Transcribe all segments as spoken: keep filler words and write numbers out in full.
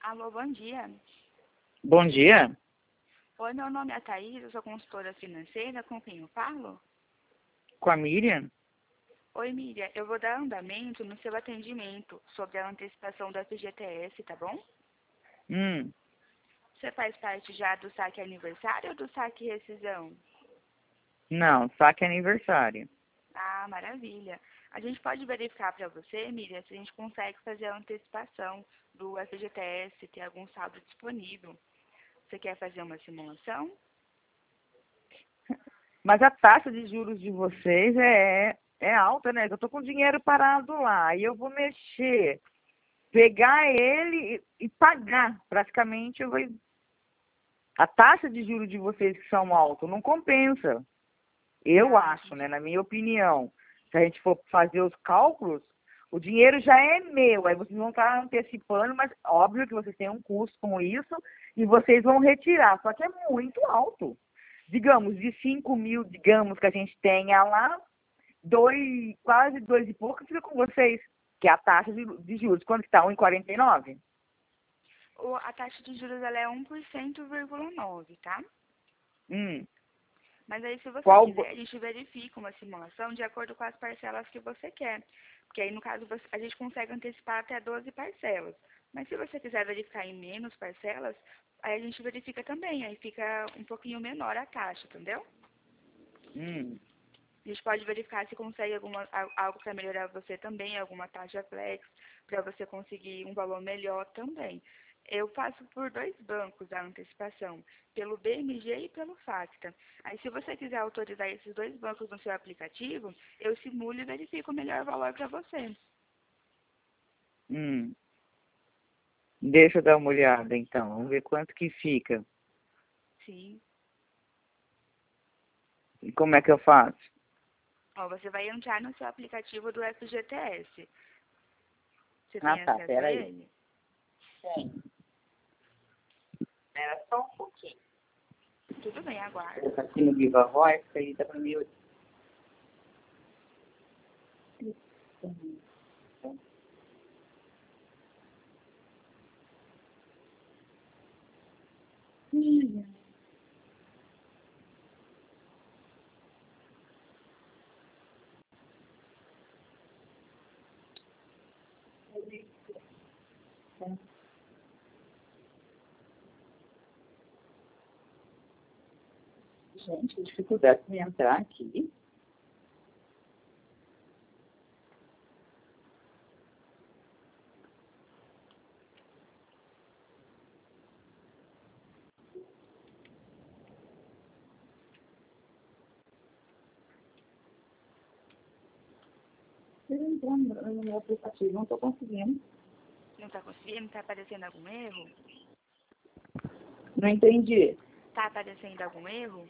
Alô, bom dia. Bom dia. Oi, meu nome é Thaís, eu sou consultora financeira, com quem eu falo? Com a Miriam? Oi, Miriam, eu vou dar andamento no seu atendimento sobre a antecipação do F G T S, tá bom? Hum, Você faz parte já do saque aniversário ou do saque rescisão? não, saque aniversário. Ah, maravilha. A gente pode verificar para você, Miriam, se a gente consegue fazer a antecipação do F G T S, ter algum saldo disponível. Você quer fazer uma simulação? Mas a taxa de juros de vocês é, é alta, né? Eu tô com dinheiro parado lá e eu vou mexer, pegar ele e, e pagar. Praticamente eu vou... A taxa de juros de vocês que são altos não compensa. Eu Ah, acho, né? Na minha opinião. Se a gente for fazer os cálculos, o dinheiro já é meu. Aí vocês vão estar antecipando, mas óbvio que vocês têm um custo com isso e vocês vão retirar. Só que é muito alto. Digamos, de cinco mil, digamos, que a gente tenha lá, dois, quase dois e pouco fica com vocês, que é a taxa de, de juros. Quanto que está? um vírgula quarenta e nove? O- a taxa de juros ela é um por cento vírgula nove, tá? Hum. Mas aí, se você Qual... quiser, a gente verifica uma simulação de acordo com as parcelas que você quer. Porque aí, no caso, você- a gente consegue antecipar até doze parcelas. Mas se você quiser verificar em menos parcelas, aí a gente verifica também. Aí fica um pouquinho menor a taxa, entendeu? Hum. A gente pode verificar se consegue alguma, al- algo para melhorar você também, alguma taxa flex, para você conseguir um valor melhor também. Eu faço por dois bancos a antecipação, pelo B M G e pelo Facta. Aí, se você quiser autorizar esses dois bancos no seu aplicativo, eu simulo e verifico o melhor valor para você. Hum. Deixa eu dar uma olhada, então. Vamos ver quanto que fica. Sim. E como é que eu faço? Ó, você vai entrar no seu aplicativo do F G T S. Você Ah, tem tá. acesso a Peraí. ele? Tem. Era só um pouquinho. Tudo bem, aguardo. Colocar aqui no Viva Voz, que aí dá pra mim... Gente, dificuldade de entrar aqui. Eu entrando no meu aplicativo, não tô conseguindo. Não está conseguindo? Está aparecendo algum erro? Não entendi. Está aparecendo algum erro?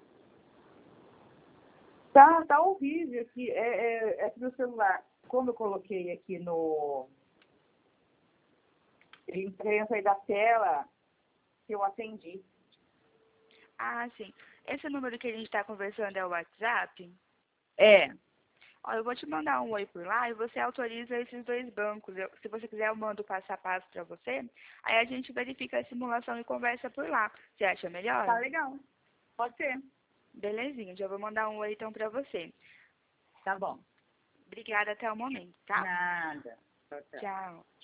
Tá, tá horrível aqui. É, é, é que meu celular, como eu coloquei aqui no... Ele entrei sair da tela que eu atendi. Ah, sim. Esse número que a gente está conversando é o WhatsApp? É. Ó, eu vou te mandar um oi por lá e você autoriza esses dois bancos. Eu- se você quiser, eu mando passo a passo para você. Aí a gente verifica a simulação e conversa por lá. Você acha melhor? Tá legal. Pode ser. Belezinha, já vou mandar um oi então para você. Tá bom. Obrigada até o momento, tá? Nada. Tchau, tchau. Tchau.